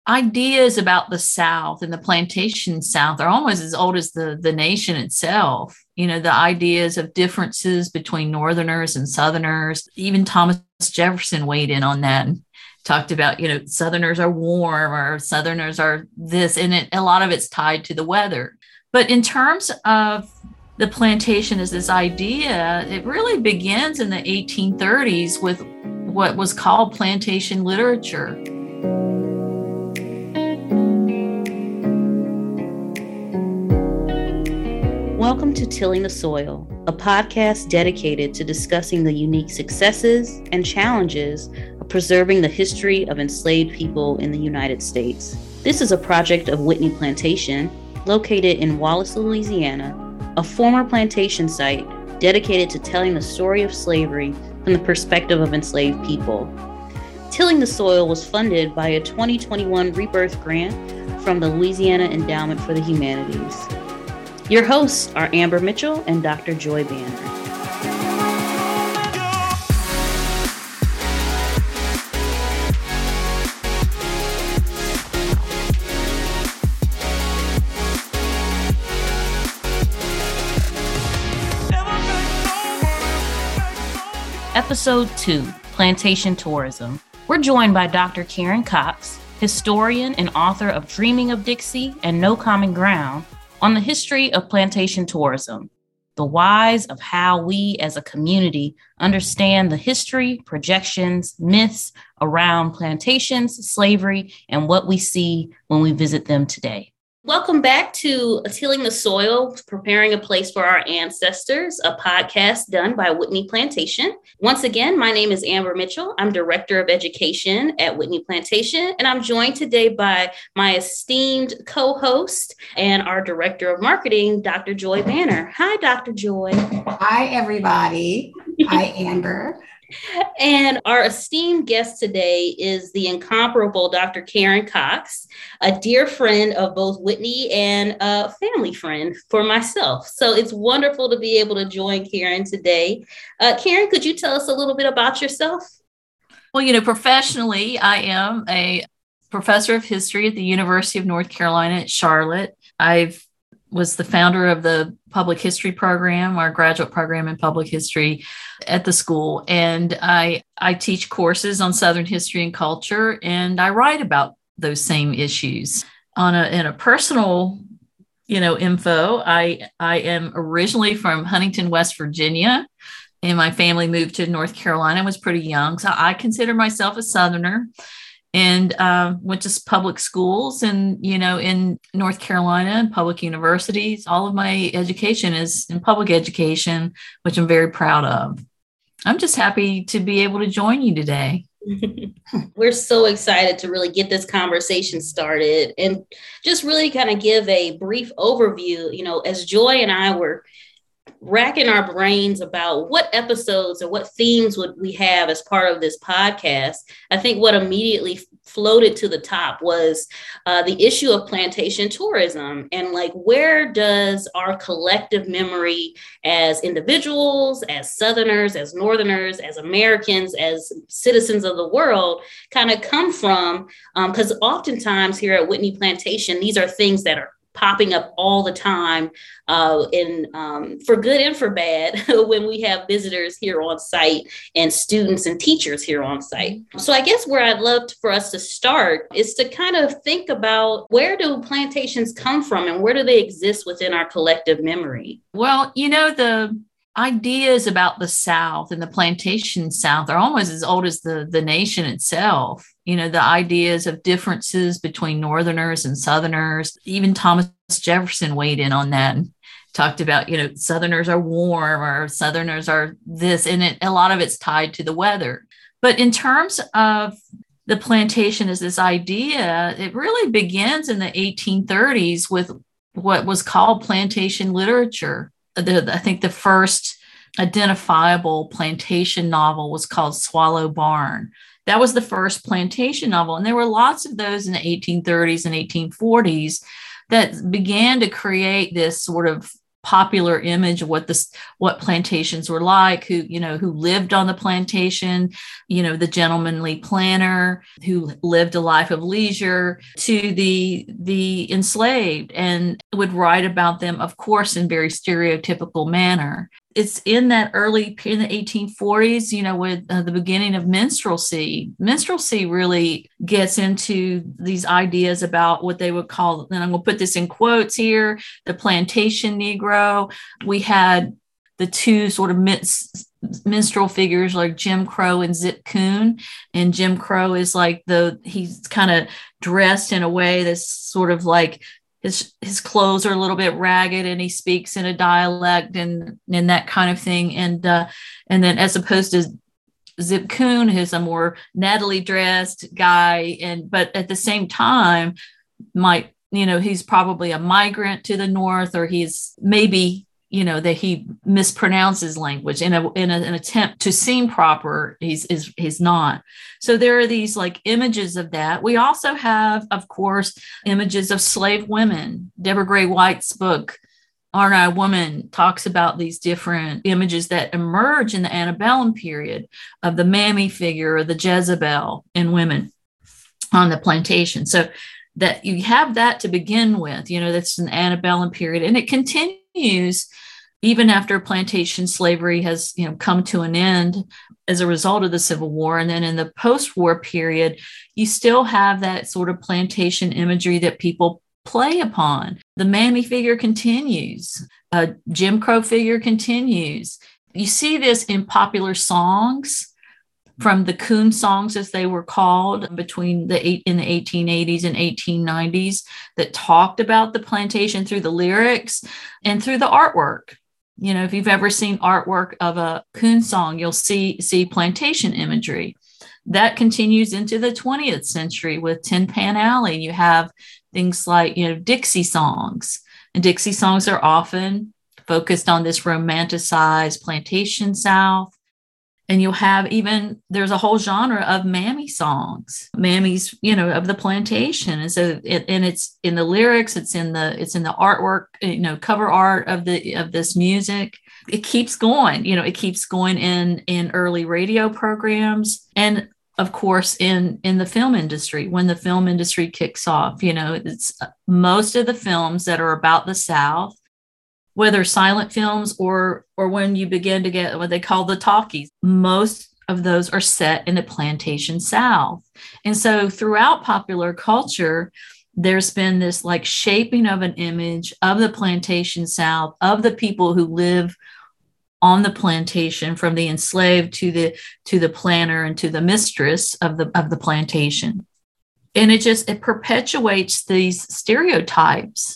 ideas about the South and the plantation South are almost as old as the nation itself. The ideas of differences between Northerners and Southerners. Even Thomas Jefferson weighed in on that and talked about, Southerners are warm or Southerners are this, and a lot of it's tied to the weather. But in terms of the plantation as this idea, it really begins in the 1830s with what was called plantation literature. Welcome to Tilling the Soil, a podcast dedicated to discussing the unique successes and challenges of preserving the history of enslaved people in the United States. This is a project of Whitney Plantation, located in Wallace, Louisiana, a former plantation site dedicated to telling the story of slavery from the perspective of enslaved people. Tilling the Soil was funded by a 2021 Rebirth grant from the Louisiana Endowment for the Humanities. Your hosts are Amber Mitchell and Dr. Joy Banner. Episode 2, Plantation Tourism. We're joined by Dr. Karen Cox, historian and author of Dreaming of Dixie and No Common Ground, on the history of plantation tourism, the whys of how we as a community understand the history, projections, myths around plantations, slavery, and what we see when we visit them today. Welcome back to Tilling the Soil, Preparing a Place for Our Ancestors, a podcast done by Whitney Plantation. Once again, my name is Amber Mitchell. I'm Director of Education at Whitney Plantation, and I'm joined today by my esteemed co-host and our Director of Marketing, Dr. Joy Banner. Hi, Dr. Joy. Hi, everybody. Hi, Amber. And our esteemed guest today is the incomparable Dr. Karen Cox, a dear friend of both Whitney and a family friend for myself. So it's wonderful to be able to join Karen today. Karen, could you tell us a little bit about yourself? Well, professionally, I am a professor of history at the University of North Carolina at Charlotte. I was the founder of the public history program, our graduate program in public history at the school. And I teach courses on Southern history and culture, and I write about those same issues. In a personal, info, I am originally from Huntington, West Virginia, and my family moved to North Carolina. I was pretty young, so I consider myself a Southerner. And went to public schools and, in North Carolina and public universities. All of my education is in public education, which I'm very proud of. I'm just happy to be able to join you today. We're so excited to really get this conversation started and just really kind of give a brief overview. As Joy and I were racking our brains about what episodes or what themes would we have as part of this podcast, I think what immediately floated to the top was the issue of plantation tourism and where does our collective memory as individuals, as Southerners, as Northerners, as Americans, as citizens of the world kind of come from? Because oftentimes here at Whitney Plantation, these are things that are popping up all the time for good and for bad when we have visitors here on site and students and teachers here on site. So I guess where I'd love for us to start is to kind of think about where do plantations come from and where do they exist within our collective memory? Well, the ideas about the South and the plantation South are almost as old as the nation itself. The ideas of differences between Northerners and Southerners. Even Thomas Jefferson weighed in on that and talked about, Southerners are warm or Southerners are this, and a lot of it's tied to the weather. But in terms of the plantation as this idea, it really begins in the 1830s with what was called plantation literature. I think the first identifiable plantation novel was called Swallow Barn. That was the first plantation novel. And there were lots of those in the 1830s and 1840s that began to create this sort of popular image of what plantations were like, who lived on the plantation, the gentlemanly planter who lived a life of leisure, to the enslaved, and would write about them, of course, in very stereotypical manner. It's in the 1840s, with the beginning of minstrelsy. Minstrelsy really gets into these ideas about what they would call, and I'm going to put this in quotes here, the plantation Negro. We had the two sort of minstrel figures like Jim Crow and Zip Coon. And Jim Crow is like he's kind of dressed in a way that's sort of like, his clothes are a little bit ragged, and he speaks in a dialect and that kind of thing. And then as opposed to Zip Coon, who's a more nattily dressed guy, but at the same time he's probably a migrant to the North, or he's maybe, that he mispronounces language in an attempt to seem proper. He's not. So there are these like images of that. We also have, of course, images of slave women. Deborah Gray White's book, Aren't I a Woman, talks about these different images that emerge in the antebellum period of the mammy figure or the Jezebel in women on the plantation. So that you have that to begin with, that's an antebellum period, and it continues even after plantation slavery has come to an end as a result of the Civil War. And then in the post-war period, you still have that sort of plantation imagery that people play upon. The mammy figure continues. Jim Crow figure continues. You see this in popular songs, from the coon songs, as they were called, in the 1880s and 1890s, that talked about the plantation through the lyrics and through the artwork. If you've ever seen artwork of a coon song, you'll see plantation imagery. That continues into the 20th century with Tin Pan Alley. You have things like, Dixie songs. And Dixie songs are often focused on this romanticized plantation South. And you'll have there's a whole genre of mammy songs, mammies, of the plantation. And so it's in the lyrics, it's in the artwork, cover art of this music. It keeps going, it keeps going in early radio programs. And of course, in the film industry, when the film industry kicks off, it's most of the films that are about the South, whether silent films or when you begin to get what they call the talkies, most of those are set in the plantation South. And so throughout popular culture, there's been this like shaping of an image of the plantation South, of the people who live on the plantation, from the enslaved to the planter and to the mistress of the plantation. And it perpetuates these stereotypes.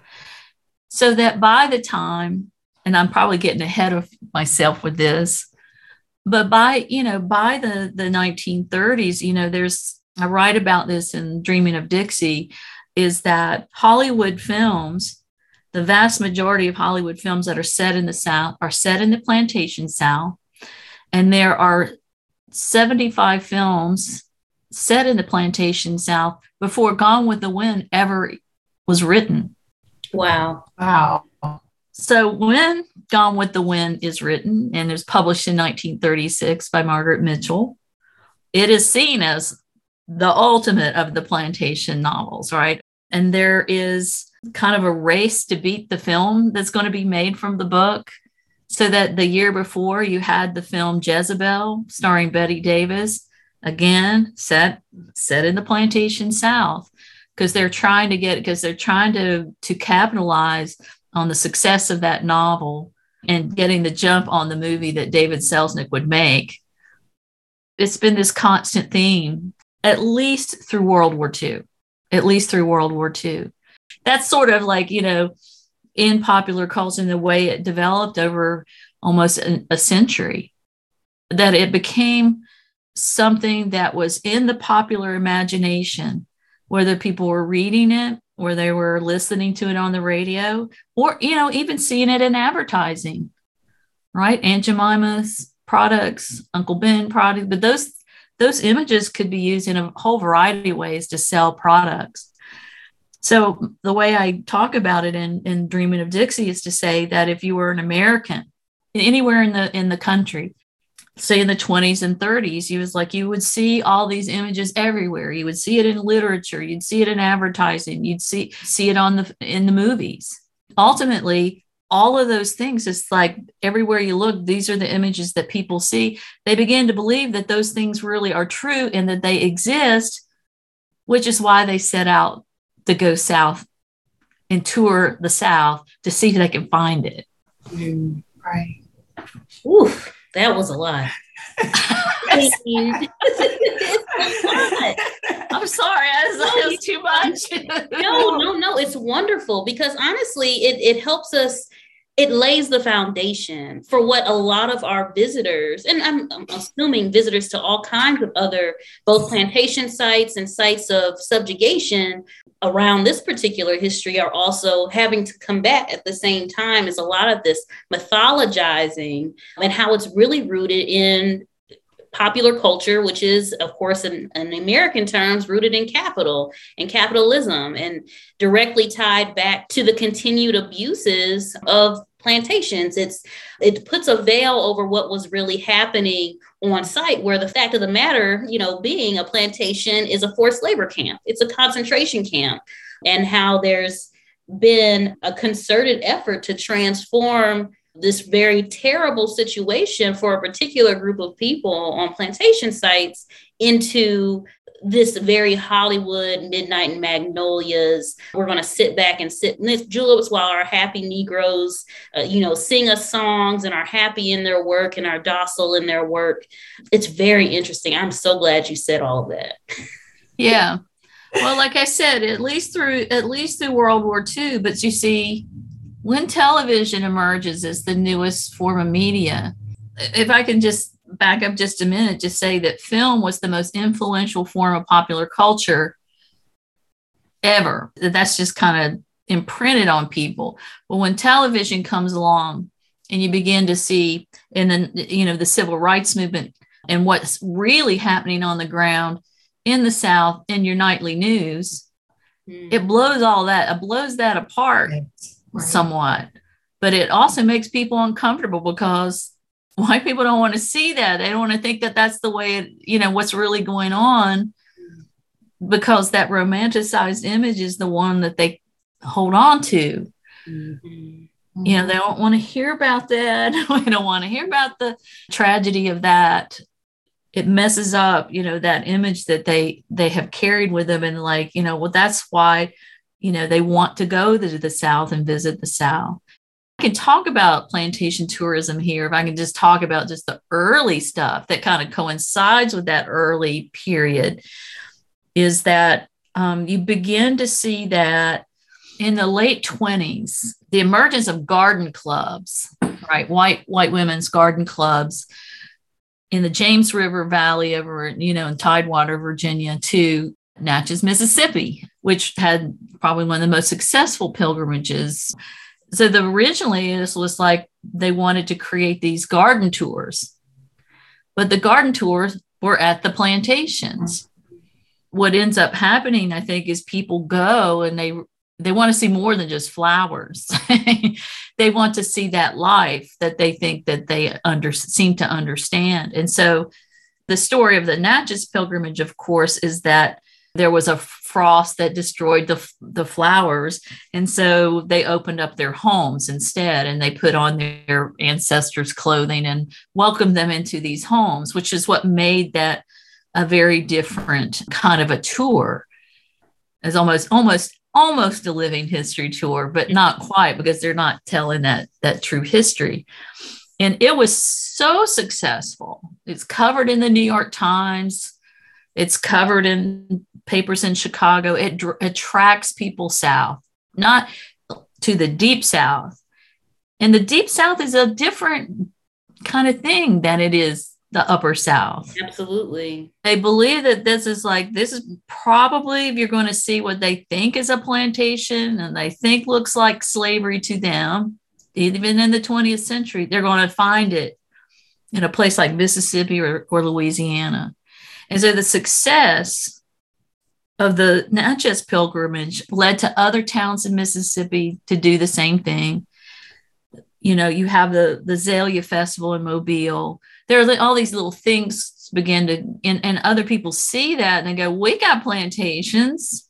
So that by the time, and I'm probably getting ahead of myself with this, but by the 1930s, I write about this in Dreaming of Dixie, is that Hollywood films, the vast majority of Hollywood films that are set in the South are set in the plantation South. And there are 75 films set in the plantation South before Gone with the Wind ever was written. Wow. So when Gone with the Wind is written and is published in 1936 by Margaret Mitchell, it is seen as the ultimate of the plantation novels, right? And there is kind of a race to beat the film that's going to be made from the book. So that the year before, you had the film Jezebel starring Bette Davis, again set in the plantation South. Because they're trying to capitalize on the success of that novel and getting the jump on the movie that David Selznick would make. It's been this constant theme, at least through World War II. That's sort of like, in popular culture, and the way it developed over almost a century, that it became something that was in the popular imagination, whether people were reading it or they were listening to it on the radio, or, even seeing it in advertising, right? Aunt Jemima's products, Uncle Ben products, but those images could be used in a whole variety of ways to sell products. So the way I talk about it in Dreaming of Dixie is to say that if you were an American anywhere in the country, say in the 20s and 30s, you would see all these images everywhere. You would see it in literature, you'd see it in advertising, you'd see it in the movies. Ultimately, all of those things, it's like everywhere you look, these are the images that people see. They begin to believe that those things really are true and that they exist, which is why they set out to go south and tour the South to see if they can find it. Right. Oof, that was a lot. I'm sorry, that was too much. No, it's wonderful because honestly, it helps us. It lays the foundation for what a lot of our visitors, and I'm assuming visitors to all kinds of other, both plantation sites and sites of subjugation around this particular history, are also having to combat at the same time, is a lot of this mythologizing and how it's really rooted in popular culture, which is, of course, in American terms, rooted in capital and capitalism, and directly tied back to the continued abuses of plantations. It puts a veil over what was really happening on site, where the fact of the matter, being a plantation is a forced labor camp. It's a concentration camp, and how there's been a concerted effort to transform this very terrible situation for a particular group of people on plantation sites into this very Hollywood Midnight and Magnolias. We're going to sit back and sit in this juleps while our happy Negroes, sing us songs and are happy in their work and are docile in their work. It's very interesting. I'm so glad you said all of that. Yeah. Well, like I said, at least through World War II, but you see, when television emerges as the newest form of media, if I can just back up just a minute, just say that film was the most influential form of popular culture ever. That's just kind of imprinted on people. But when television comes along and you begin to see, and then, the civil rights movement and what's really happening on the ground in the South in your nightly news, it blows that apart. Right. Somewhat, but it also makes people uncomfortable because white people don't want to see that. They don't want to think that that's the way what's really going on, because that romanticized image is the one that they hold on to. Mm-hmm. They don't want to hear about that. We don't want to hear about the tragedy of that. It messes up, that image that they have carried with them, and that's why they want to go to the South and visit the South. I can talk about plantation tourism here if I can just talk about just the early stuff that kind of coincides with that early period, is that you begin to see that in the late 20s, the emergence of garden clubs, right? White women's garden clubs in the James River Valley over, in Tidewater, Virginia, to Natchez, Mississippi, which had probably one of the most successful pilgrimages. So originally this was like they wanted to create these garden tours, but the garden tours were at the plantations. What ends up happening, I think, is people go and they want to see more than just flowers. They want to see that life that they think that they seem to understand. And so the story of the Natchez pilgrimage, of course, is that there was a frost that destroyed the flowers. And so they opened up their homes instead, and they put on their ancestors' clothing and welcomed them into these homes, which is what made that a very different kind of a tour. As almost a living history tour, but not quite, because they're not telling that true history. And it was so successful. It's covered in the New York Times. It's covered in papers in Chicago. It attracts people south, not to the deep South. And the deep South is a different kind of thing than it is the upper South. Absolutely. They believe that this is probably, if you're going to see what they think is a plantation and they think looks like slavery to them, even in the 20th century, they're going to find it in a place like Mississippi or Louisiana. And so the success of the Natchez pilgrimage led to other towns in Mississippi to do the same thing. You have the Azalea Festival in Mobile. There are all these little things begin to, and other people see that and they go, we got plantations,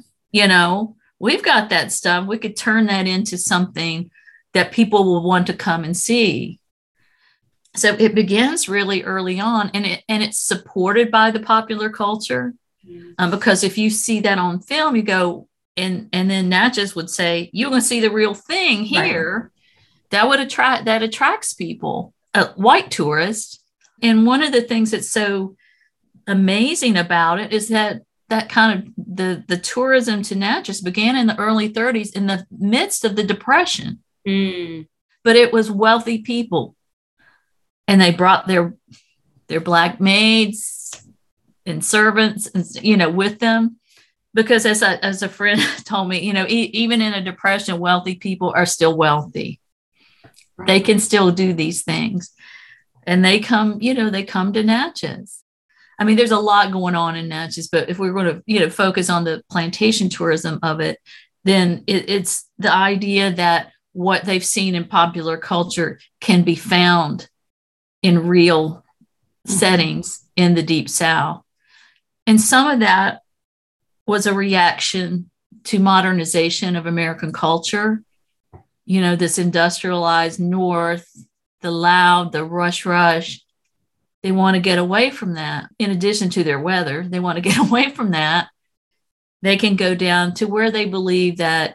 we've got that stuff. We could turn that into something that people will want to come and see. So it begins really early on, and it's supported by the popular culture. Because if you see that on film, you go, and then Natchez would say, you're going to see the real thing here. Right. That attracts people, white tourists. And one of the things that's so amazing about it is that kind of the tourism to Natchez began in the early 30s in the midst of the Depression. But it was wealthy people, and they brought their Black maids and servants, and with them, because as a friend told me, even in a Depression, wealthy people are still wealthy. Right. They can still do these things, and they come to Natchez. I mean, there's a lot going on in Natchez, but if we're going to focus on the plantation tourism of it, then it's the idea that what they've seen in popular culture can be found in real settings in the Deep South. And some of that was a reaction to modernization of American culture. This industrialized North, the loud, the rush. They want to get away from that. In addition to their weather, they want to get away from that. They can go down to where they believe that,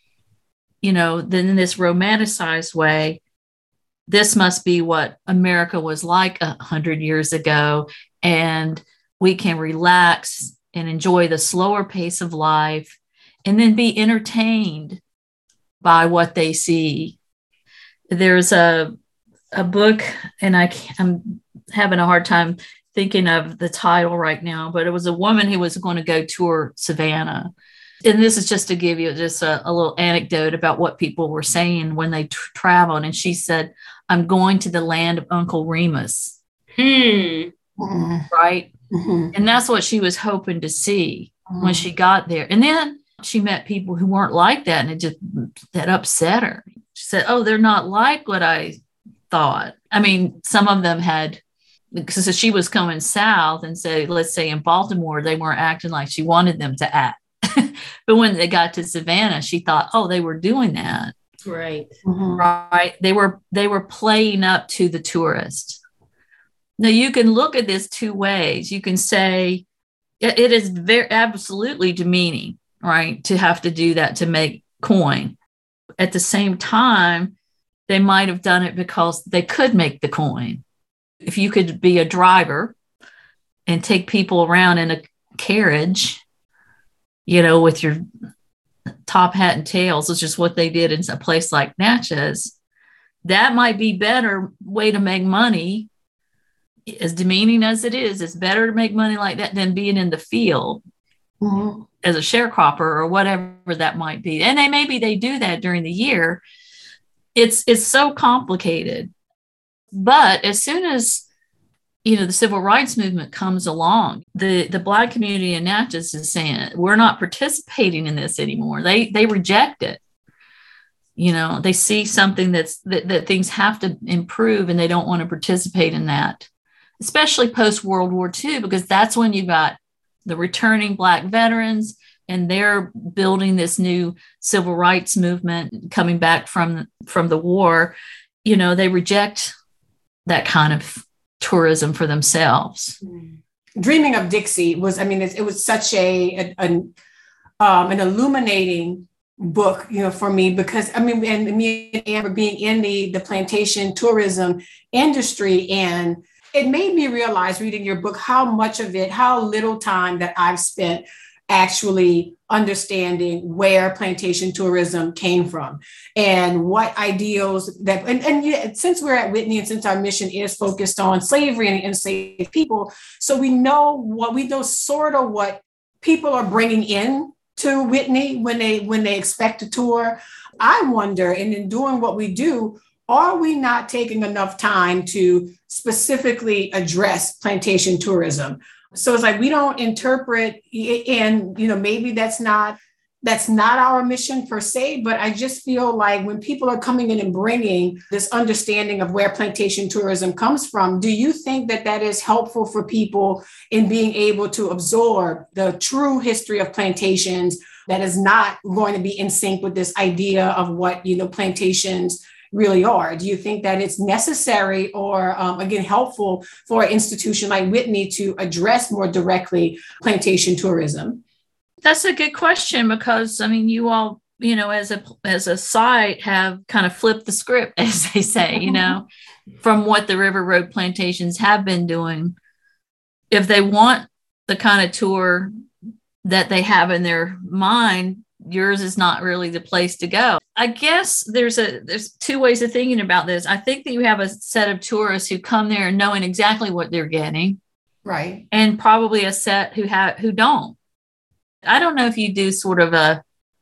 then in this romanticized way, this must be what America was like 100 years ago. And we can relax and enjoy the slower pace of life and then be entertained by what they see. There's a book, and I'm having a hard time thinking of the title right now, but it was a woman who was going to go tour Savannah. And this is just to give you just a little anecdote about what people were saying when they traveled. And she said, I'm going to the land of Uncle Remus. Right? Mm-hmm. And that's what she was hoping to see when she got there. And then she met people who weren't like that, and that upset her. She said, oh, they're not like what I thought. I mean, some of them had, because she was coming south, and let's say in Baltimore, they weren't acting like she wanted them to act. But when they got to Savannah, she thought, oh, they were doing that. Right. Mm-hmm. Right. They were playing up to the tourist. Now you can look at this two ways. You can say it is absolutely demeaning, right, to have to do that to make coin. At the same time, they might have done it because they could make the coin. If you could be a driver and take people around in a carriage, with your top hat and tails, which is what they did in a place like Natchez, that might be better way to make money. As demeaning as it is, it's better to make money like that than being in the field as a sharecropper or whatever that might be. And they do that during the year. It's so complicated. But as soon as the civil rights movement comes along, the Black community in Natchez is saying, we're not participating in this anymore. They reject it. They see something that things have to improve, and they don't want to participate in that, especially post World War II, because that's when you got the returning Black veterans, and they're building this new civil rights movement coming back from the war. They reject that kind of tourism for themselves. Dreaming of Dixie it was such an illuminating book, for me, because and me and Amber being in the plantation tourism industry, and it made me realize reading your book how little time that I've spent actually understanding where plantation tourism came from and what ideals that, and since we're at Whitney and since our mission is focused on slavery and enslaved people, so we know sort of what people are bringing in to Whitney when they expect a tour. I wonder, and in doing what we do, are we not taking enough time to specifically address plantation tourism? So it's like we don't interpret, and maybe that's not our mission per se, but I just feel like when people are coming in and bringing this understanding of where plantation tourism comes from, do you think that that is helpful for people in being able to absorb the true history of plantations that is not going to be in sync with this idea of what, plantations really are? Do you think that it's necessary or, again, helpful for an institution like Whitney to address more directly plantation tourism? That's a good question, because you all, as a site, have kind of flipped the script, as they say, from what the River Road plantations have been doing. If they want the kind of tour that they have in their mind, yours is not really the place to go. I guess there's two ways of thinking about this. I think that you have a set of tourists who come there knowing exactly what they're getting, right, and probably a set who don't. I don't know if you do sort of a,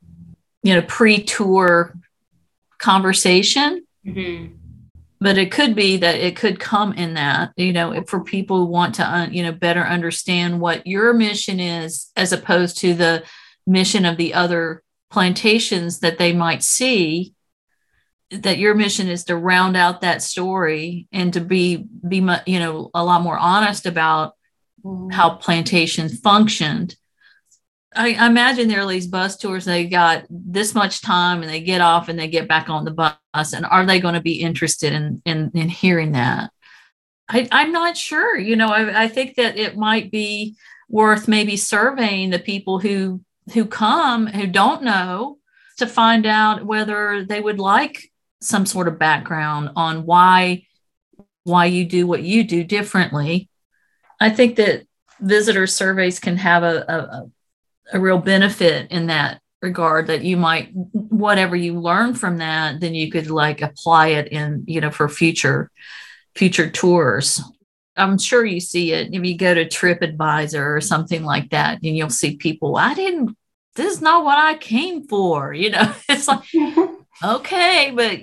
pre-tour conversation, but it could be that it could come in that, for people who want to, better understand what your mission is, as opposed to the mission of the other plantations that they might see, that your mission is to round out that story and to be, a lot more honest about how plantations functioned. I imagine there are these bus tours, they got this much time and they get off and they get back on the bus. And are they going to be interested in hearing that? I'm not sure. I think that it might be worth maybe surveying the people who come, who don't know, to find out whether they would like some sort of background on why you do what you do differently. I think that visitor surveys can have a real benefit in that regard, that you might, whatever you learn from that, then you could apply it in, for future tours. I'm sure you see it if you go to TripAdvisor or something like that, and you'll see people, this is not what I came for, it's like, okay, but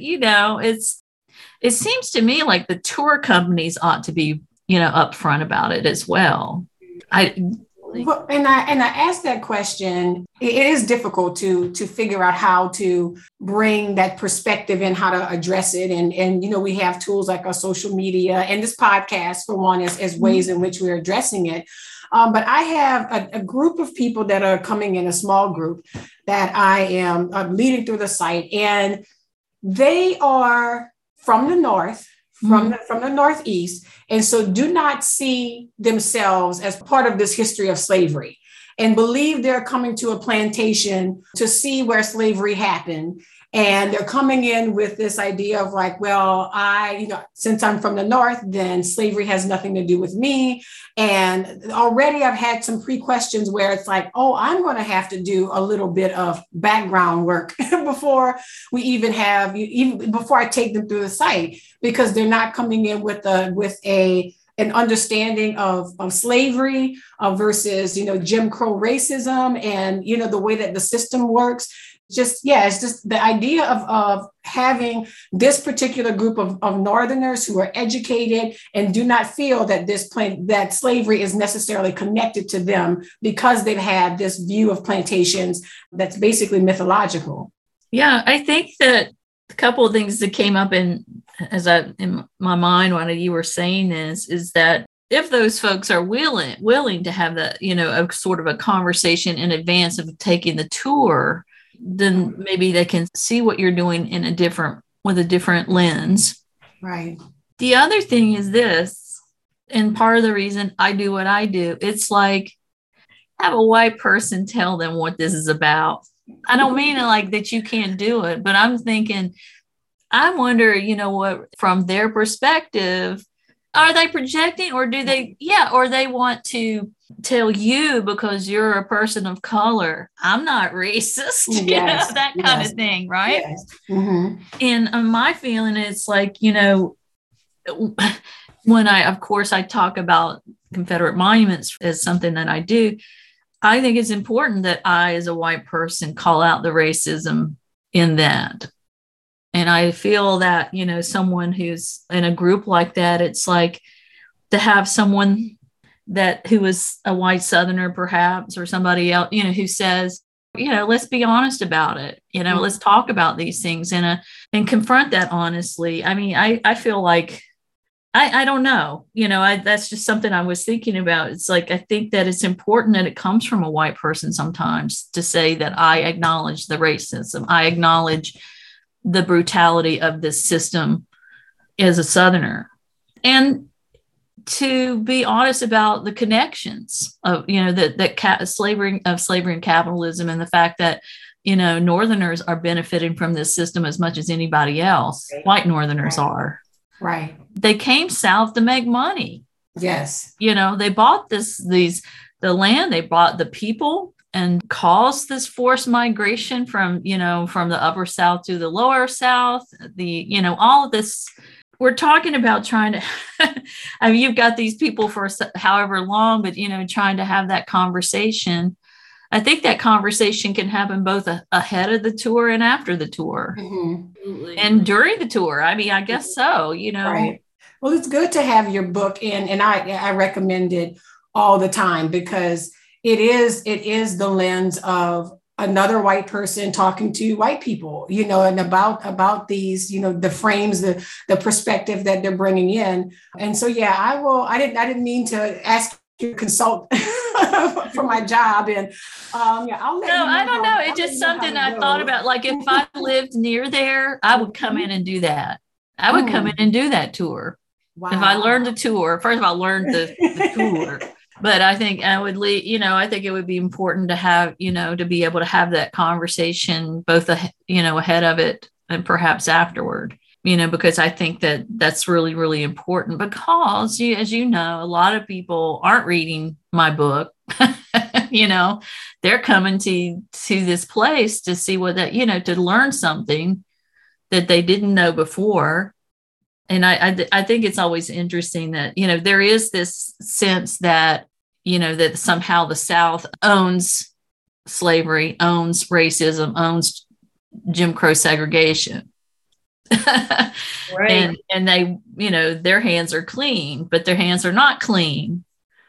it seems to me like the tour companies ought to be, upfront about it as well. Well, and I asked that question. It is difficult to figure out how to bring that perspective and how to address it. And we have tools like our social media and this podcast, for one, as ways in which we're addressing it. But I have a group of people that are coming in, a small group that I am leading through the site, and they are from the north, from the Northeast, and so do not see themselves as part of this history of slavery, and believe they're coming to a plantation to see where slavery happened. And they're coming in with this idea of since I'm from the North, then slavery has nothing to do with me. And already I've had some pre-questions where it's like, oh, I'm going to have to do a little bit of background work before before I take them through the site, because they're not coming in with an understanding of slavery versus, Jim Crow racism and, the way that the system works. It's just the idea of having this particular group of Northerners who are educated and do not feel that that slavery is necessarily connected to them, because they've had this view of plantations that's basically mythological. Yeah, I think that a couple of things that came up in my mind while you were saying this is that if those folks are willing to have that, a sort of a conversation in advance of taking the tour, then maybe they can see what you're doing with a different lens. Right. The other thing is this, and part of the reason I do what I do, it's like, have a white person tell them what this is about. I don't mean it like that you can't do it, but I'm thinking, I wonder, what, from their perspective, are they projecting, or do they, or they want to tell you, because you're a person of color, I'm not racist, yes. That kind of thing, right? Yes. Mm-hmm. And my feeling is like, when I talk about Confederate monuments as something that I do, I think it's important that I, as a white person, call out the racism in that. And I feel that, someone who's in a group like that, it's like to have someone who was a white Southerner perhaps, or somebody else, who says, let's be honest about it. Let's talk about these things and confront that honestly. I mean, I feel like, I don't know, that's just something I was thinking about. It's like, I think that it's important that it comes from a white person sometimes to say that I acknowledge the racism. I acknowledge the brutality of this system as a Southerner, and to be honest about the connections of, slavery and capitalism, and the fact that, Northerners are benefiting from this system as much as anybody else. Right. White Northerners are. Right. They came south to make money. Yes. They bought the land, they bought the people, and caused this forced migration from the upper South to the lower South, all of this. We're talking about trying to, I mean, you've got these people for however long, but, trying to have that conversation. I think that conversation can happen both ahead of the tour and after the tour, and during the tour. I mean, I guess so, Right. Well, it's good to have your book in, and I recommend it all the time, because it is the lens of another white person talking to white people, and about these, the frames, the perspective that they're bringing in. And so, yeah, I didn't mean to ask you to consult for my job. And I'll let you know. I don't know. It's just something I thought about. Like, if I lived near there, I would come in and do that. I would come in and do that tour. Wow. If I learned the tour, first of all, learned the tour. But I think I would I think it would be important to have, to be able to have that conversation both, ahead of it and perhaps afterward, because I think that that's really, really important, because as a lot of people aren't reading my book. They're coming to this place to see what that, to learn something that they didn't know before. And I think it's always interesting that, there is this sense that, that somehow the South owns slavery, owns racism, owns Jim Crow segregation. Right. And they, their hands are clean, but their hands are not clean.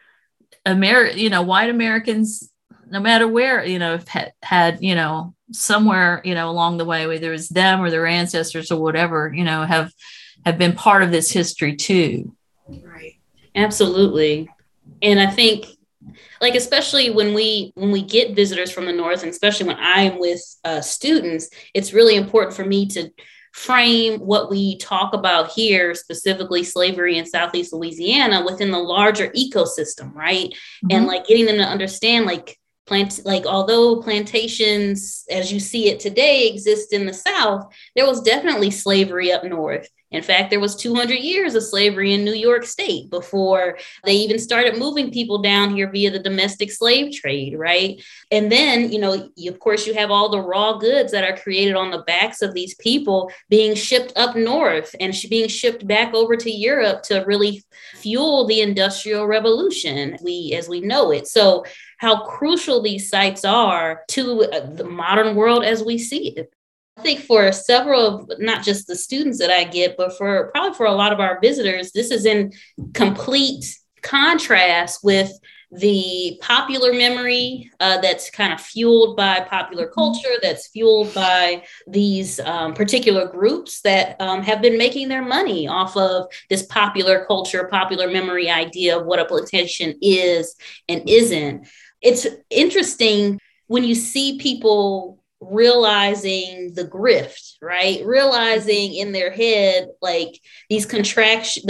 White Americans, no matter where, have had, somewhere, along the way, whether it's them or their ancestors or whatever, have been part of this history too. Right. Absolutely. And I think, like, especially when we get visitors from the North, and especially when I'm with students, it's really important for me to frame what we talk about here, specifically slavery in Southeast Louisiana, within the larger ecosystem, right? Mm-hmm. And like getting them to understand, although plantations, as you see it today, exist in the South, there was definitely slavery up north. In fact, there was 200 years of slavery in New York State before they even started moving people down here via the domestic slave trade, right? And then, of course, you have all the raw goods that are created on the backs of these people being shipped up north and being shipped back over to Europe to really fuel the Industrial Revolution, as we know it. So how crucial these sites are to the modern world as we see it. I think for several, not just the students that I get, but probably for a lot of our visitors, this is in complete contrast with the popular memory that's kind of fueled by popular culture, that's fueled by these particular groups that have been making their money off of this popular culture, popular memory idea of what a plantation is and isn't. It's interesting when you see people realizing the grift, right? Realizing in their head, like these contrasting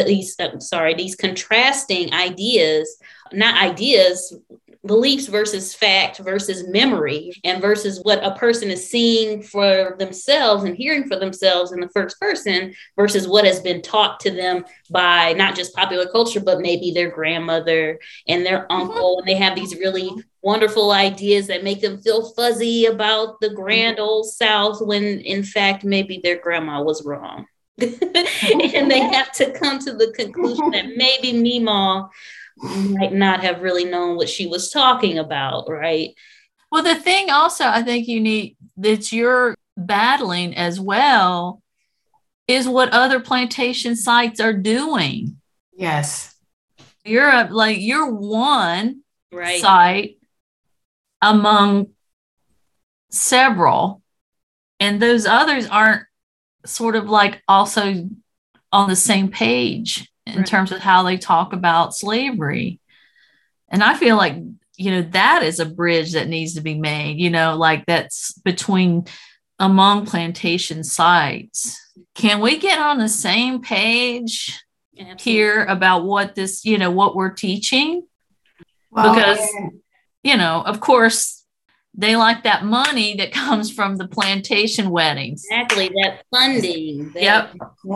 ideas, beliefs versus fact versus memory, and versus what a person is seeing for themselves and hearing for themselves in the first person versus what has been taught to them by not just popular culture, but maybe their grandmother and their uncle. And they have these really wonderful ideas that make them feel fuzzy about the grand old South, when in fact, maybe their grandma was wrong. And they have to come to the conclusion that maybe Meemaw might not have really known what she was talking about, right? Well, the thing also I think you need that you're battling as well is what other plantation sites are doing. Yes. You're one Right. site among several, and those others aren't sort of like also on the same page in terms of how they talk about slavery. And I feel like, that is a bridge that needs to be made, like that's between among plantation sites. Can we get on the same page here about what this, what we're teaching? Well, because, of course, they like that money that comes from the plantation weddings. Exactly, that funding. Yep.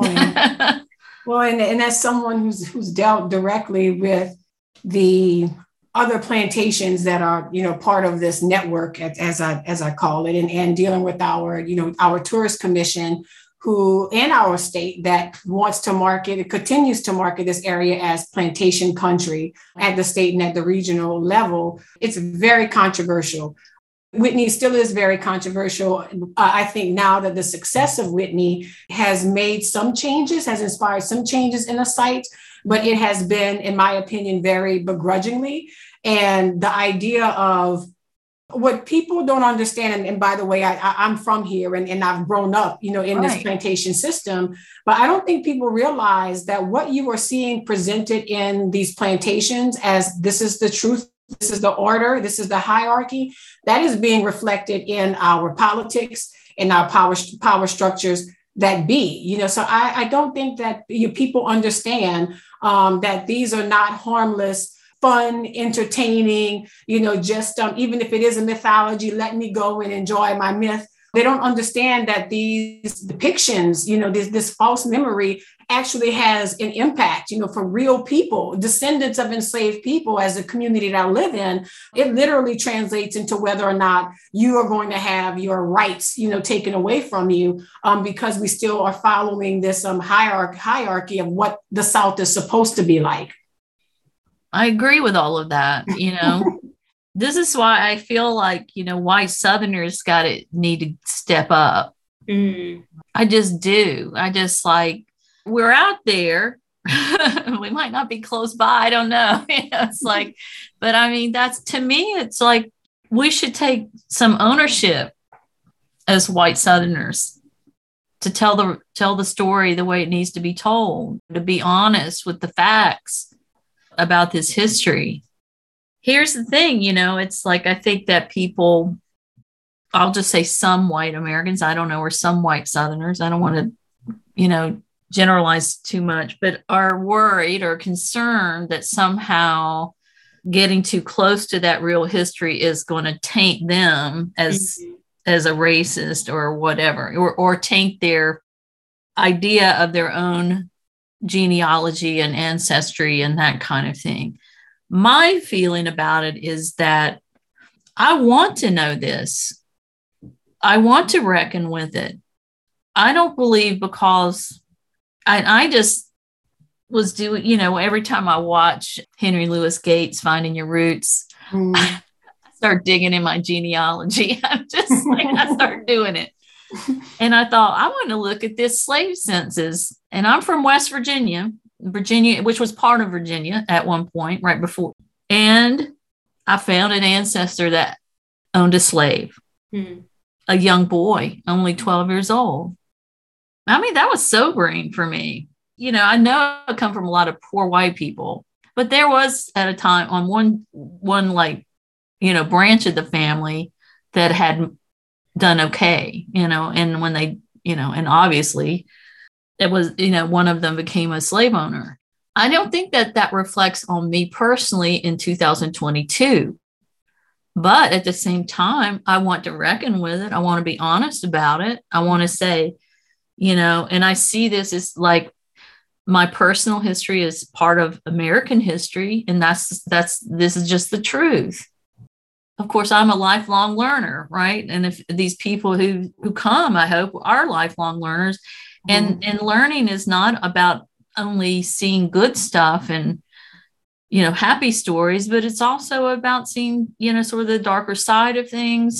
Well, and as someone who's dealt directly with the other plantations that are, part of this network, as I call it, and dealing with our tourist commission, who in our state that wants to market, it continues to market this area as plantation country at the state and at the regional level. It's very controversial. Whitney still is very controversial. I think now that the success of Whitney has made some changes, has inspired some changes in the site, but it has been, in my opinion, very begrudgingly. And the idea of what people don't understand, and by the way, I'm from here and I've grown up, in this plantation system, but I don't think people realize that what you are seeing presented in these plantations as this is the truth, this is the order, this is the hierarchy, that is being reflected in our politics, in our power structures that be, so I don't think that people understand that these are not harmless, fun, entertaining, just even if it is a mythology, let me go and enjoy my myth. They don't understand that these depictions, this false memory actually has an impact, for real people, descendants of enslaved people as a community that I live in. It literally translates into whether or not you are going to have your rights, taken away from you because we still are following this hierarchy of what the South is supposed to be like. I agree with all of that. This is why I feel like, white Southerners need to step up. Mm. I just do. We're out there. We might not be close by. I don't know. It's like, but I mean, to me, it's like we should take some ownership as white Southerners to tell the story the way it needs to be told, to be honest with the facts about this history. Here's the thing, it's like, I think that people, I'll just say some white Americans, I don't know, or some white Southerners, I don't want to, generalize too much, but are worried or concerned that somehow getting too close to that real history is going to taint them as a racist or whatever, or taint their idea of their own genealogy and ancestry and that kind of thing. My feeling about it is that I want to know this. I want to reckon with it. I don't believe because I just was doing, every time I watch Henry Louis Gates, Finding Your Roots, I start digging in my genealogy. I'm just like, I start doing it. And I thought, I want to look at this slave census. And I'm from West Virginia, which was part of Virginia at one point, right before. And I found an ancestor that owned a slave, a young boy, only 12 years old. I mean, that was sobering for me. I know I come from a lot of poor white people, but there was at a time on one branch of the family that had done okay, and when they, and obviously it was, one of them became a slave owner. I don't think that reflects on me personally in 2022, but at the same time, I want to reckon with it. I want to be honest about it. I want to say, and I see this as like my personal history is part of American history. And this is just the truth. Of course, I'm a lifelong learner, right? And if these people who come, I hope, are lifelong learners. And learning is not about only seeing good stuff and, happy stories, but it's also about seeing, sort of the darker side of things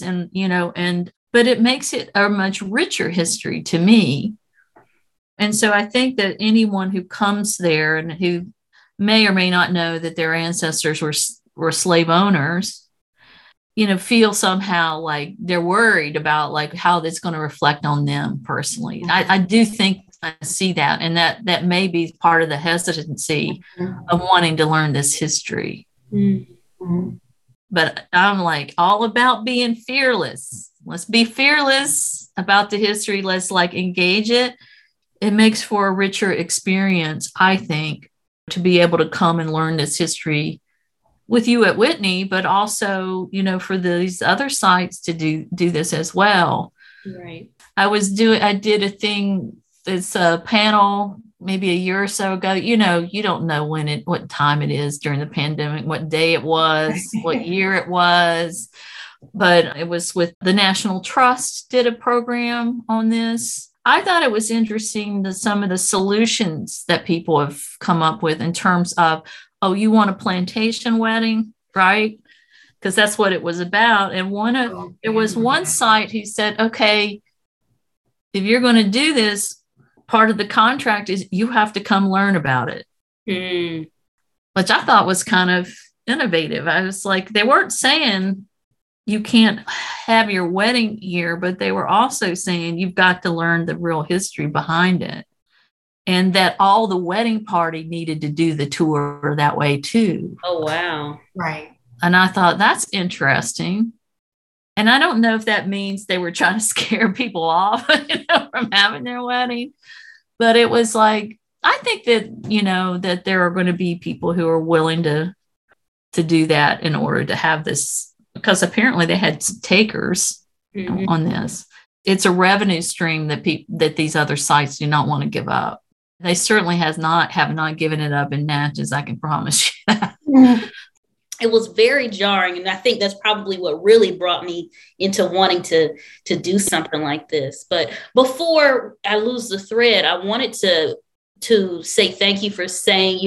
but it makes it a much richer history to me. And so I think that anyone who comes there and who may or may not know that their ancestors were slave owners, feel somehow like they're worried about like how that's going to reflect on them personally. I do think I see that, and that may be part of the hesitancy of wanting to learn this history. Mm-hmm. But I'm like all about being fearless. Let's be fearless about the history. Let's like engage it. It makes for a richer experience, I think, to be able to come and learn this history with you at Whitney, but also, for these other sites to do this as well. Right. I did a thing, it's a panel maybe a year or so ago. You don't know what time it is during the pandemic, what day it was, what year it was, but it was with the National Trust did a program on this. I thought it was interesting some of the solutions that people have come up with in terms of, oh, you want a plantation wedding, right? Because that's what it was about. And there was one site who said, okay, if you're going to do this, part of the contract is you have to come learn about it, which I thought was kind of innovative. I was like, they weren't saying you can't have your wedding here, but they were also saying you've got to learn the real history behind it. And that all the wedding party needed to do the tour that way too. Oh, wow. Right. And I thought that's interesting. And I don't know if that means they were trying to scare people off from having their wedding, but it was like, I think that, that there are going to be people who are willing to do that in order to have this, because apparently they had some takers on this. It's a revenue stream that these other sites do not want to give up. They certainly have not given it up in Natchez, I can promise you that. It was very jarring. And I think that's probably what really brought me into wanting to do something like this. But before I lose the thread, I wanted to say thank you for saying,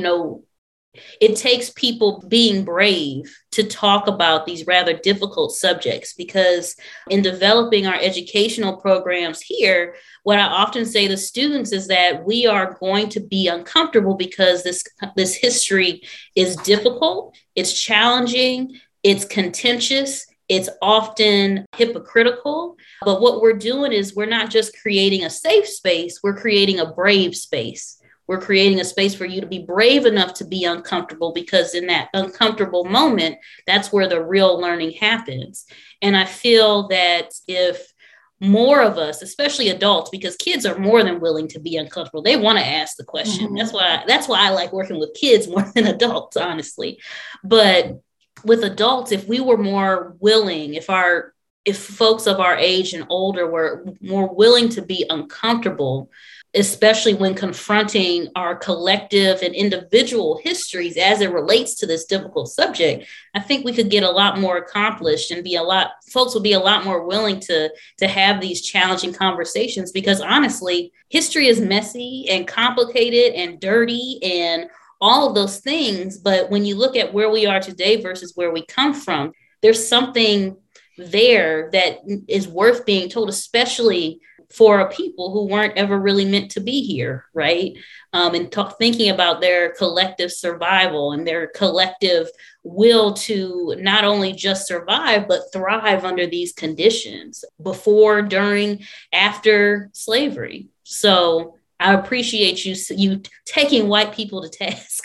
it takes people being brave to talk about these rather difficult subjects, because in developing our educational programs here, what I often say to students is that we are going to be uncomfortable because this history is difficult, it's challenging, it's contentious, it's often hypocritical. But what we're doing is we're not just creating a safe space, we're creating a brave space. We're creating a space for you to be brave enough to be uncomfortable, because in that uncomfortable moment, that's where the real learning happens. And I feel that if more of us, especially adults, because kids are more than willing to be uncomfortable. They want to ask the question. Mm-hmm. That's why I like working with kids more than adults, honestly. But with adults, if we were more willing, if folks of our age and older were more willing to be uncomfortable, especially when confronting our collective and individual histories as it relates to this difficult subject, I think we could get a lot more accomplished, and folks will be a lot more willing to have these challenging conversations, because honestly, history is messy and complicated and dirty and all of those things. But when you look at where we are today versus where we come from, there's something there that is worth being told, especially for a people who weren't ever really meant to be here, right? And thinking about their collective survival and their collective will to not only just survive, but thrive under these conditions before, during, after slavery. So I appreciate you taking white people to task,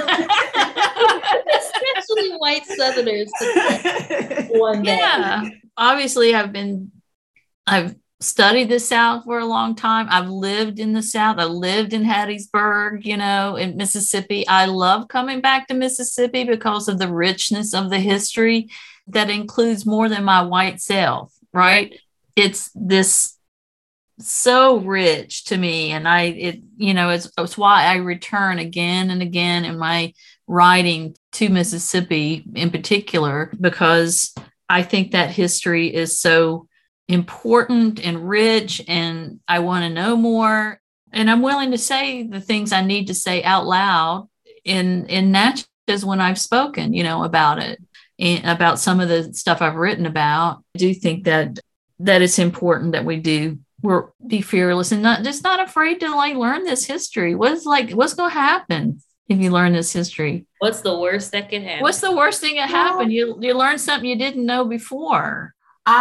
especially white Southerners. Yeah, obviously I've studied the South for a long time. I've lived in the South. I lived in Hattiesburg, in Mississippi. I love coming back to Mississippi because of the richness of the history that includes more than my white self, right? It's this so rich to me. And it's why I return again and again in my writing to Mississippi in particular, because I think that history is so important and rich, and I want to know more. And I'm willing to say the things I need to say out loud in Natchez when I've spoken, about it and about some of the stuff I've written about. I do think that it's important that we're be fearless and not afraid to learn this history. What's going to happen? if you learn this history? What's the worst that can happen? What's the worst thing that happened? You learned something you didn't know before.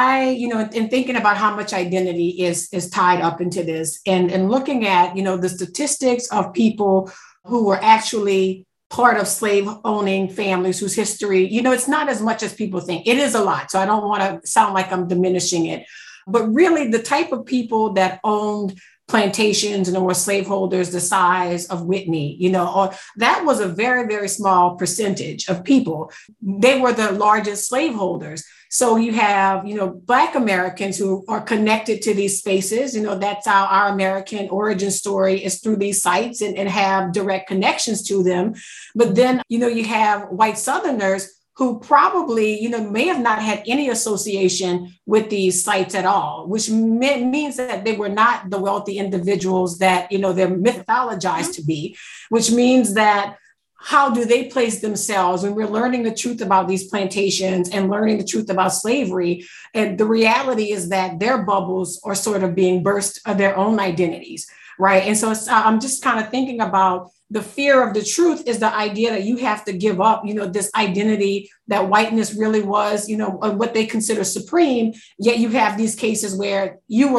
In thinking about how much identity is tied up into this, and looking at, the statistics of people who were actually part of slave owning families whose history, it's not as much as people think. It is a lot. So I don't want to sound like I'm diminishing it, but really the type of people that owned plantations and were slaveholders the size of Whitney, or that was a very, very small percentage of people. They were the largest slaveholders. So you have, Black Americans who are connected to these spaces. That's how our American origin story is through these sites and have direct connections to them. But then, you have white Southerners who probably, may have not had any association with these sites at all, which means that they were not the wealthy individuals that, they're mythologized to be, which means that how do they place themselves when we're learning the truth about these plantations and learning the truth about slavery? And the reality is that their bubbles are sort of being burst of their own identities, right? And so I'm just kind of thinking about the fear of the truth is the idea that you have to give up, this identity that whiteness really was, what they consider supreme. Yet you have these cases where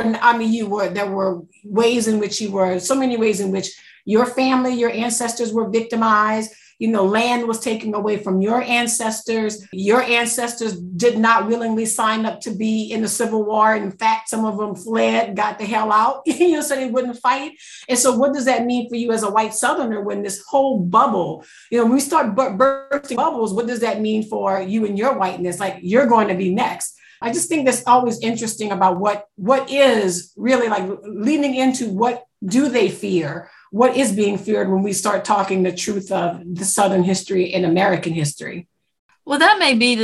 there were ways in which so many ways in which your family, your ancestors were victimized. Land was taken away from your ancestors. Your ancestors did not willingly sign up to be in the Civil War. In fact, some of them fled, got the hell out, so they wouldn't fight. And so what does that mean for you as a white Southerner when this whole bubble, when we start bursting bubbles, what does that mean for you and your whiteness? Like, you're going to be next. I just think that's always interesting about what is really like leaning into what do they fear? What is being feared when we start talking the truth of the Southern history and American history? Well, that may be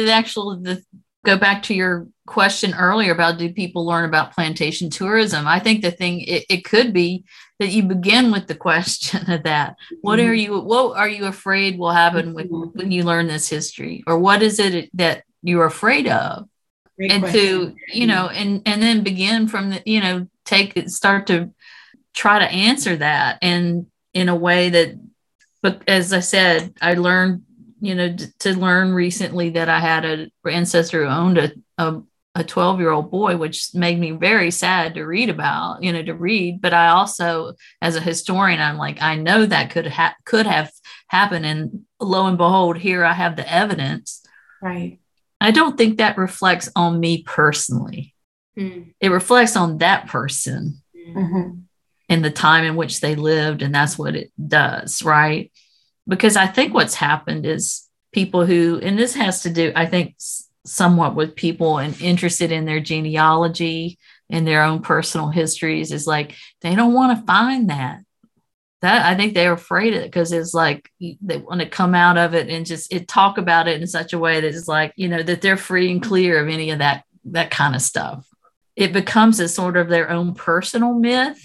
go back to your question earlier about do people learn about plantation tourism? I think the thing, it could be that you begin with the question of that. What are you afraid will happen when you learn this history? Or what is it that you're afraid of? Great and question. And then begin from start to try to answer that and in a way that, but as I said, I learned, to learn recently that I had an ancestor who owned a 12-year-old boy, which made me very sad to read about, but I also, as a historian, I'm like, I know that could have happened. And lo and behold, here I have the evidence. Right. I don't think that reflects on me personally. It reflects on that person. Mm-hmm. In the time in which they lived. And that's what it does, right? Because I think what's happened is people who, and this has to do, I think, somewhat with people and interested in their genealogy and their own personal histories, is like, they don't want to find that. I think they're afraid of it because it's like, they want to come out of it and just talk about it in such a way that it's like, that they're free and clear of any of that kind of stuff. It becomes a sort of their own personal myth.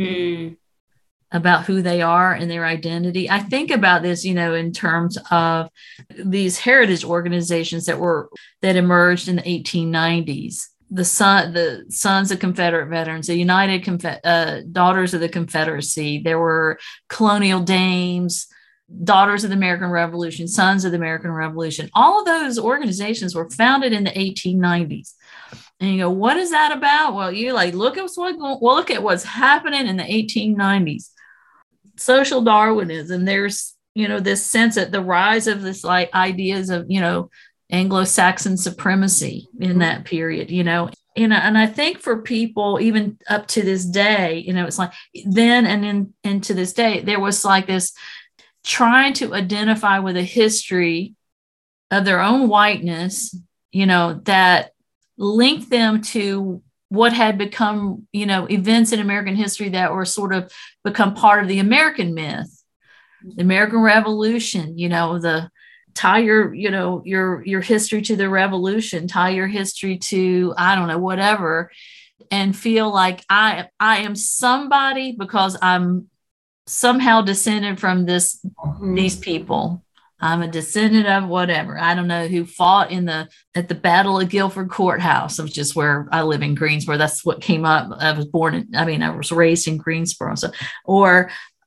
About who they are and their identity. I think about this, in terms of these heritage organizations that emerged in the 1890s. The Sons of Confederate Veterans, the United Daughters of the Confederacy. There were Colonial Dames, Daughters of the American Revolution, Sons of the American Revolution. All of those organizations were founded in the 1890s. And you go, what is that about? Well, you look at what's happening in the 1890s. Social Darwinism. There's, this sense that the rise of this ideas of, Anglo-Saxon supremacy in that period, and I think for people even up to this day, it's like then and into this day, there was like this trying to identify with a history of their own whiteness, that link them to what had become, events in American history that were sort of become part of the American myth, the American Revolution, tie your history to the revolution, tie your history to, I don't know, whatever, and feel like I am somebody because I'm somehow descended from these people. I'm a descendant of whatever. I don't know who fought at the Battle of Guilford Courthouse, which is where I live in Greensboro. That's what came up. I was raised in Greensboro. So, or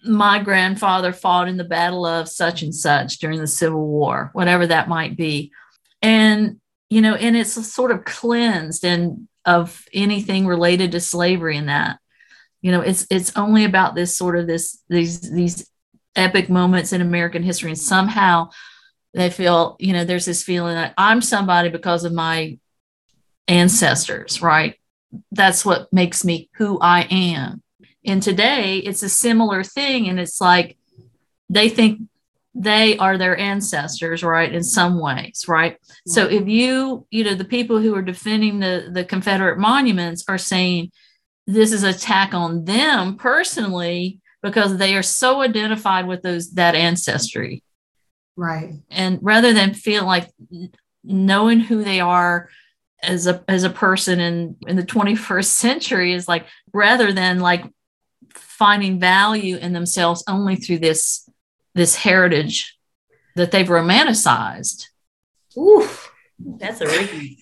my grandfather fought in the battle of such and such during the Civil War, whatever that might be. And, and it's sort of cleansed and of anything related to slavery in that. It's only about this sort of these epic moments in American history. And somehow they feel, there's this feeling that I'm somebody because of my ancestors, right? That's what makes me who I am. And today it's a similar thing. And it's like they think they are their ancestors, right? In some ways, right? Mm-hmm. So if the people who are defending the Confederate monuments are saying this is an attack on them personally because they are so identified with that ancestry. Right. And rather than feel like knowing who they are as a person in the 21st century is like, rather than like finding value in themselves only through this heritage that they've romanticized. Ooh, that's a read.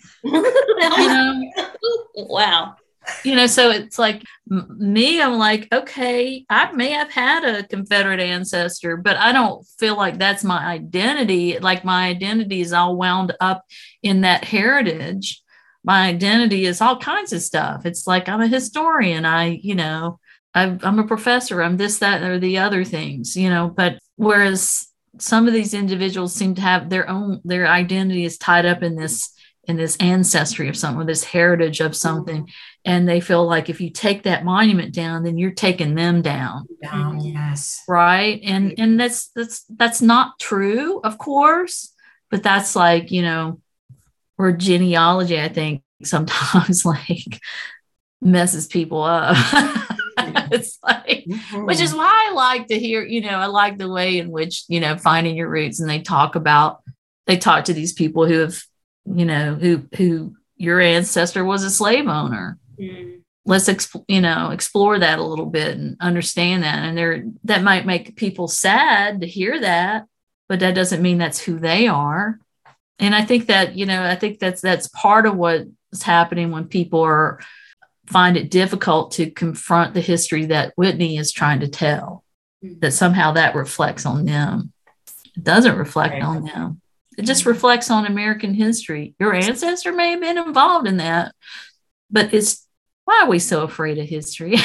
Wow. So it's like me, I'm like, okay, I may have had a Confederate ancestor, but I don't feel like that's my identity. Like my identity is all wound up in that heritage. My identity is all kinds of stuff. It's like I'm a historian. I'm a professor. I'm this, that, or the other things, but whereas some of these individuals seem to have their identity is tied up in this ancestry of something, or this heritage of something. And they feel like if you take that monument down, then you're taking them down. Yes. Right. And that's not true, of course, but that's like, where genealogy, I think, sometimes like messes people up. It's like, which is why I like to hear, I like the way in which, finding your roots, and they talk to these people who have, who your ancestor was a slave owner. Mm. Let's explore that a little bit and understand that. And that might make people sad to hear that, but that doesn't mean that's who they are. And I think that, that's part of what is happening when people find it difficult to confront the history that Whitney is trying to tell, that somehow that reflects on them. It doesn't reflect on them. It just reflects on American history. Your ancestor may have been involved in that, but why are we so afraid of history?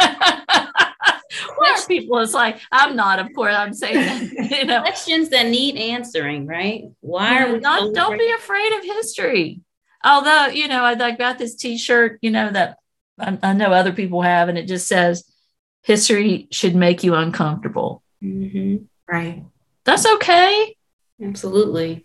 Why are people? It's like, I'm not, of course, I'm saying that, questions that need answering, right? Why are we don't be afraid of history. Although, I got this t-shirt, that I know other people have, and it just says, history should make you uncomfortable. Mm-hmm. Right. That's okay. Absolutely.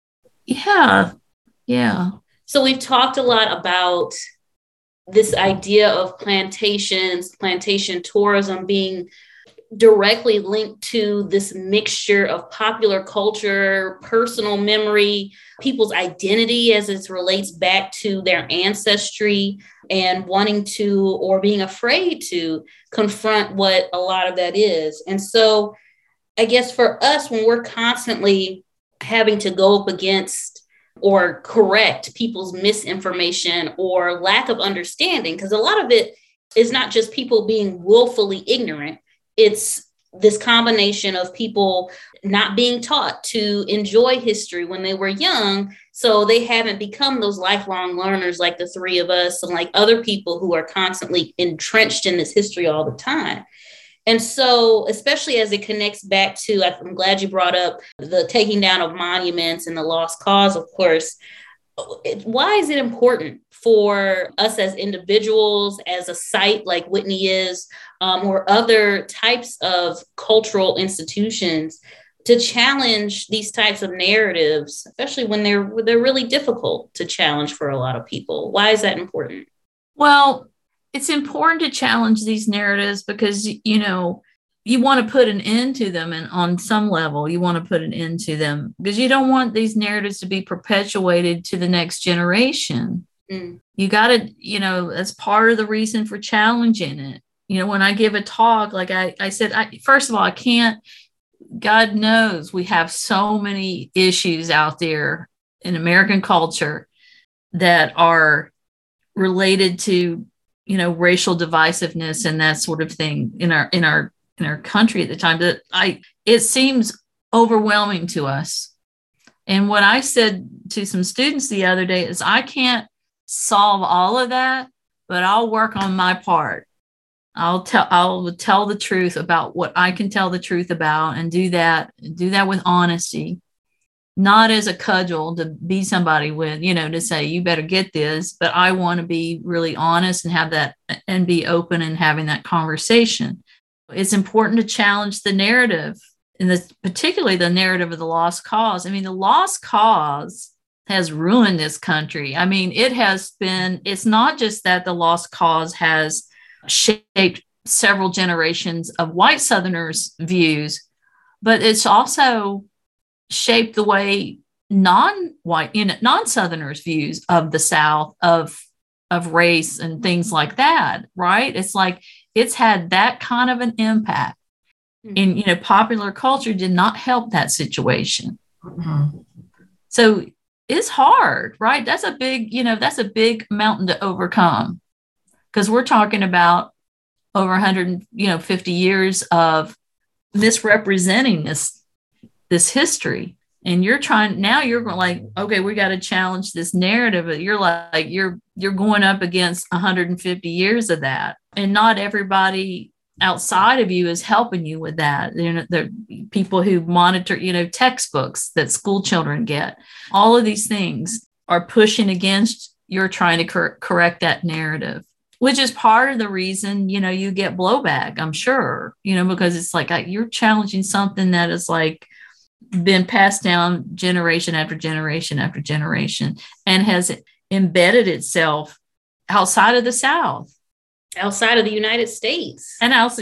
Yeah. Yeah. So we've talked a lot about this idea of plantations, plantation tourism being directly linked to this mixture of popular culture, personal memory, people's identity as it relates back to their ancestry, and wanting to, or being afraid to, confront what a lot of that is. And so I guess for us, when we're constantly having to go up against or correct people's misinformation or lack of understanding, because a lot of it is not just people being willfully ignorant. It's this combination of people not being taught to enjoy history when they were young, so they haven't become those lifelong learners like the three of us and like other people who are constantly entrenched in this history all the time. And so, especially as it connects back to, I'm glad you brought up the taking down of monuments and the lost cause, of course. Why is it important for us as individuals, as a site like Whitney is, or other types of cultural institutions, to challenge these types of narratives, especially when they're really difficult to challenge for a lot of people? Why is that important? Well, it's important to challenge these narratives because, you want to put an end to them. And on some level, you want to put an end to them because you don't want these narratives to be perpetuated to the next generation. Mm. You got to, that's part of the reason for challenging it. When I give a talk, like I said, first of all, I can't, God knows we have so many issues out there in American culture that are related to, racial divisiveness and that sort of thing in our in our country at the time that it seems overwhelming to us. And what I said to some students the other day is, I can't solve all of that, but I'll work on my part. I'll tell the truth about what I can tell the truth about, and do that with honesty, not as a cudgel to be somebody with, to say, you better get this, but I want to be really honest and have that and be open and having that conversation. It's important to challenge the narrative, and particularly the narrative of the lost cause. I mean, the lost cause has ruined this country. I mean, it's not just that the lost cause has shaped several generations of white Southerners' views, but it's also shaped the way non-Southerners' views of the South, of race and things like that, right? It's like it's had that kind of an impact. And, popular culture did not help that situation. Mm-hmm. So it's hard, right? That's a big mountain to overcome, because we're talking about over 150 years of misrepresenting this history. And you're like, okay, we got to challenge this narrative. You're like, you're going up against 150 years of that. And not everybody outside of you is helping you with that. The people who monitor, textbooks that school children get, all of these things are pushing against you're trying to correct that narrative, which is part of the reason, you get blowback, I'm sure, because it's like you're challenging something that is like been passed down generation after generation after generation, and has embedded itself outside of the South, outside of the United States. And also,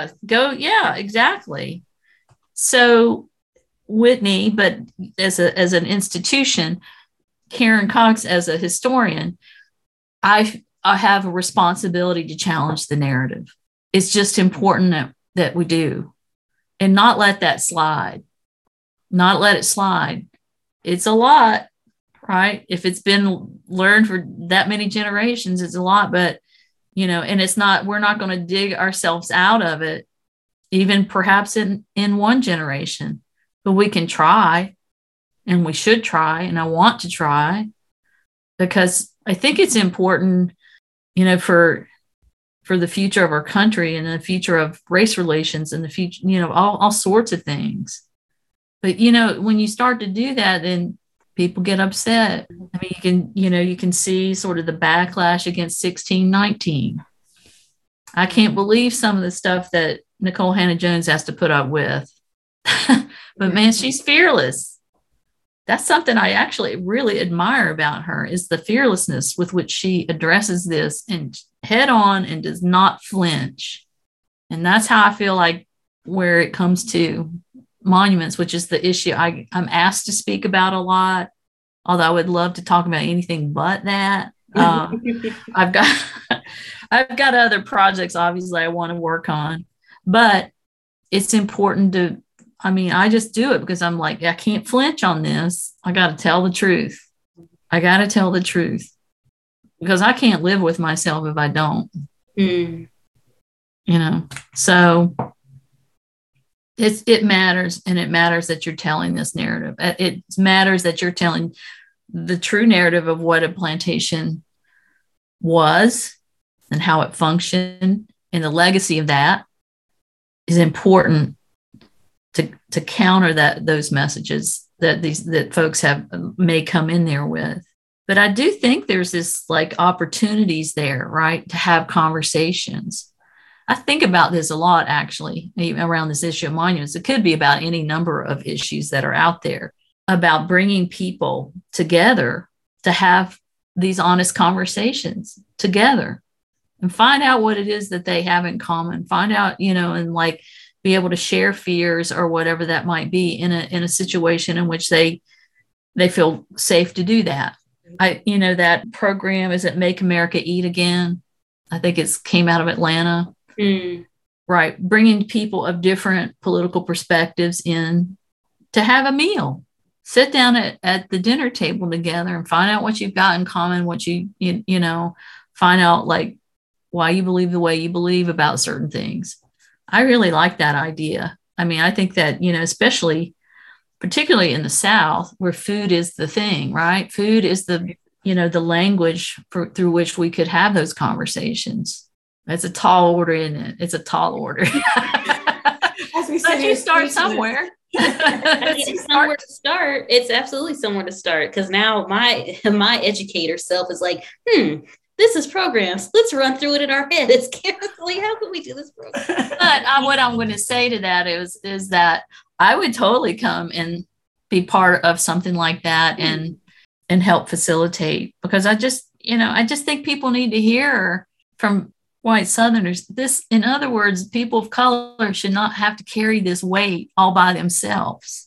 exactly. So Whitney, but as an institution, Karen Cox as a historian, I have a responsibility to challenge the narrative. It's just important that we do, and not let that slide. Not let it slide. It's a lot, right? If it's been learned for that many generations, it's a lot, but and we're not going to dig ourselves out of it, even perhaps in one generation, but we can try, and we should try. And I want to try, because I think it's important, for the future of our country and the future of race relations and the future, all sorts of things. But, when you start to do that, then people get upset. I mean, you can see sort of the backlash against 1619. I can't believe some of the stuff that Nikole Hannah-Jones has to put up with. But man, she's fearless. That's something I actually really admire about her, is the fearlessness with which she addresses this and head on and does not flinch. And that's how I feel like where it comes to monuments, which is the issue I'm asked to speak about a lot, although I would love to talk about anything but that. I've got other projects, obviously, I want to work on, but it's important I just do it because I'm like, I can't flinch on this. I got to tell the truth. Because I can't live with myself if I don't. So it matters, and it matters that you're telling this narrative. It matters that you're telling the true narrative of what a plantation was and how it functioned, and the legacy of that is important to counter those messages that folks may come in there with. But I do think there's this like opportunities there, right, to have conversations. I think about this a lot, actually, even around this issue of monuments. It could be about any number of issues that are out there, about bringing people together to have these honest conversations together and find out what it is that they have in common, find out, and like be able to share fears or whatever that might be in a situation in which they feel safe to do that. That program, is it Make America Eat Again? I think it came out of Atlanta. Right. Bringing people of different political perspectives in to have a meal, sit down at the dinner table together and find out what you've got in common, what you find out like why you believe the way you believe about certain things. I really like that idea. I mean, I think that, particularly in the South, where food is the thing, right? Food is the language through which we could have those conversations. That's a tall order, isn't it? It's a tall order. As we said, but you start somewhere. It's somewhere to start. It's absolutely somewhere to start, because now my educator self is like, this is programs. Let's run through it in our head. It's carefully, how can we do this program? But what I'm going to say to that is that I would totally come and be part of something like that and help facilitate, because I just think people need to hear from white Southerners this. In other words, people of color should not have to carry this weight all by themselves.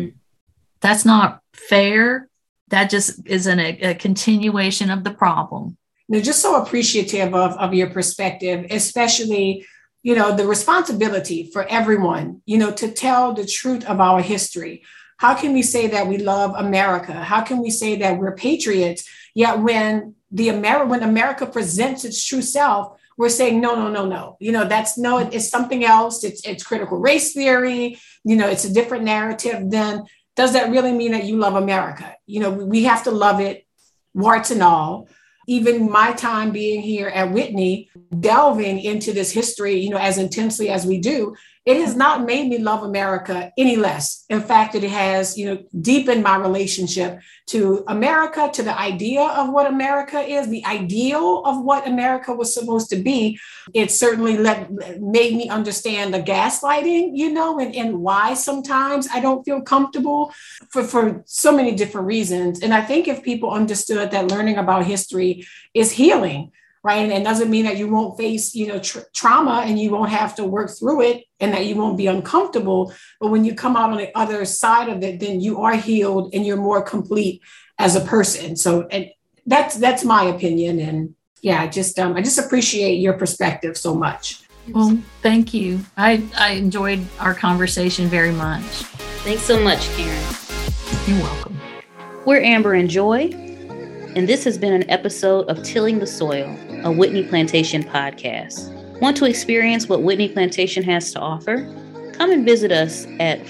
That's not fair. That just is a continuation of the problem. Just so appreciative of your perspective, especially, the responsibility for everyone, to tell the truth of our history. How can we say that we love America? How can we say that we're patriots? Yet when America presents its true self, we're saying, no. It's something else. It's critical race theory. It's a different narrative. Then does that really mean that you love America? We have to love it, warts and all. Even my time being here at Whitney, delving into this history, as intensely as we do, it has not made me love America any less. In fact, it has, deepened my relationship to America, to the idea of what America is, the ideal of what America was supposed to be. It certainly made me understand the gaslighting, and why sometimes I don't feel comfortable for so many different reasons. And I think if people understood that learning about history is healing, right? And it doesn't mean that you won't face, trauma and you won't have to work through it and that you won't be uncomfortable. But when you come out on the other side of it, then you are healed and you're more complete as a person. So and that's my opinion. And yeah, I just appreciate your perspective so much. Well, thank you. I enjoyed our conversation very much. Thanks so much, Karen. You're welcome. We're Amber and Joy, and this has been an episode of Tilling the Soil, a Whitney Plantation podcast. Want to experience what Whitney Plantation has to offer? Come and visit us at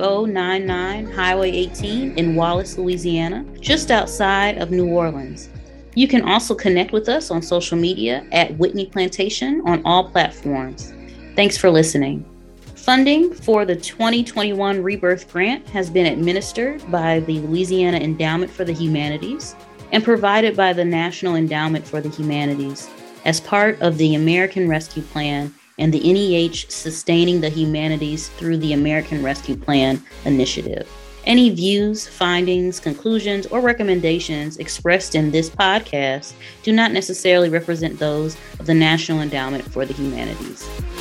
5099 Highway 18 in Wallace, Louisiana, just outside of New Orleans. You can also connect with us on social media at Whitney Plantation on all platforms. Thanks for listening. Funding for the 2021 Rebirth Grant has been administered by the Louisiana Endowment for the Humanities and provided by the National Endowment for the Humanities as part of the American Rescue Plan and the NEH Sustaining the Humanities through the American Rescue Plan initiative. Any views, findings, conclusions, or recommendations expressed in this podcast do not necessarily represent those of the National Endowment for the Humanities.